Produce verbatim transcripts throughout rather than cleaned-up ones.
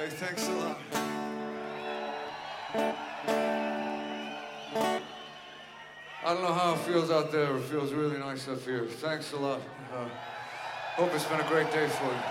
Hey, thanks a lot. I don't know how it feels out there. It feels really nice up here. Thanks a lot. Uh, hope it's been a great day for you.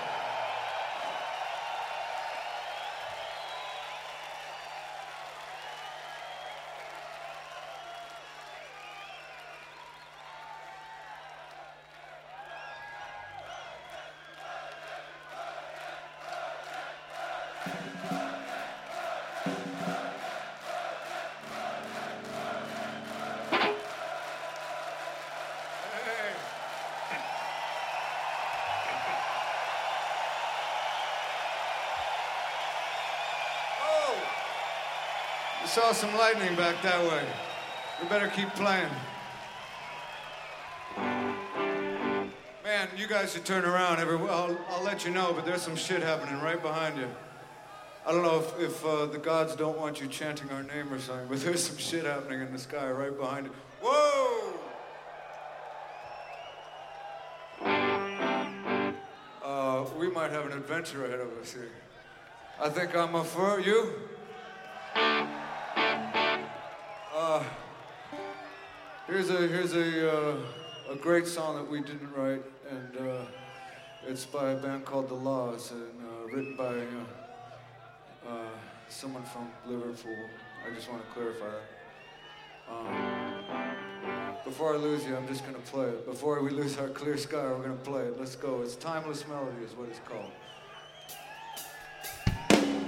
I saw some lightning back that way. We better keep playing. Man, you guys should turn around. Every, I'll, I'll let you know, but there's some shit happening right behind you. I don't know if, if uh, the gods don't want you chanting our name or something, but there's some shit happening in the sky right behind you. Whoa! Uh, we might have an adventure ahead of us here. I think I'm a fur. You? Uh, here's a here's a uh, a great song that we didn't write, and uh, it's by a band called The Laws, and uh, written by uh, uh, someone from Liverpool. I just want to clarify that. Um, before I lose you, I'm just gonna play it. Before we lose our clear sky, we're gonna play it. Let's go. It's Timeless Melody is what it's called.